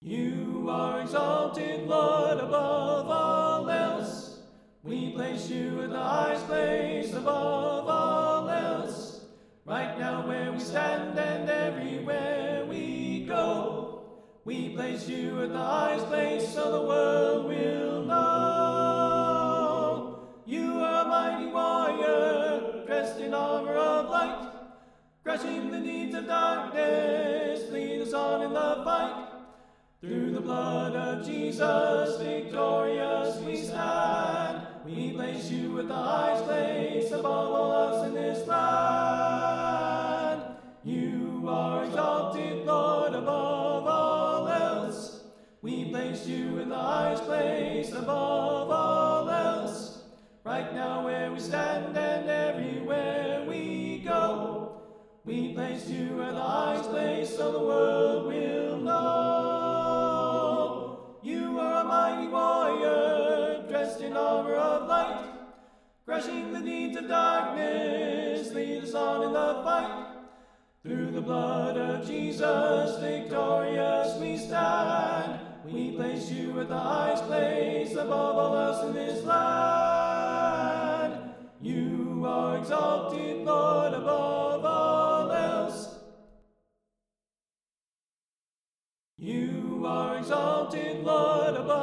You are exalted, Lord, above all else. We place you in the highest place above all else. Right now where we stand and everywhere we go, we place you in the highest place so the world will know. You are a mighty warrior, dressed in armor of light, crushing the deeds of darkness, lead us on in the fight. Through the blood of Jesus, victorious we stand. We place you at the highest place above all else in this land. You are exalted, Lord, above all else. We place you in the highest place above all else. Right now where we stand and everywhere we go, we place you at the highest place so the world will know. You are a mighty warrior, dressed in armor of light, crushing the deeds of darkness, lead us on in the fight. Through the blood of Jesus, victorious we stand. We place you at the highest place above all else in this land. You are exalted, Lord, above all else. You are exalted, Lord, above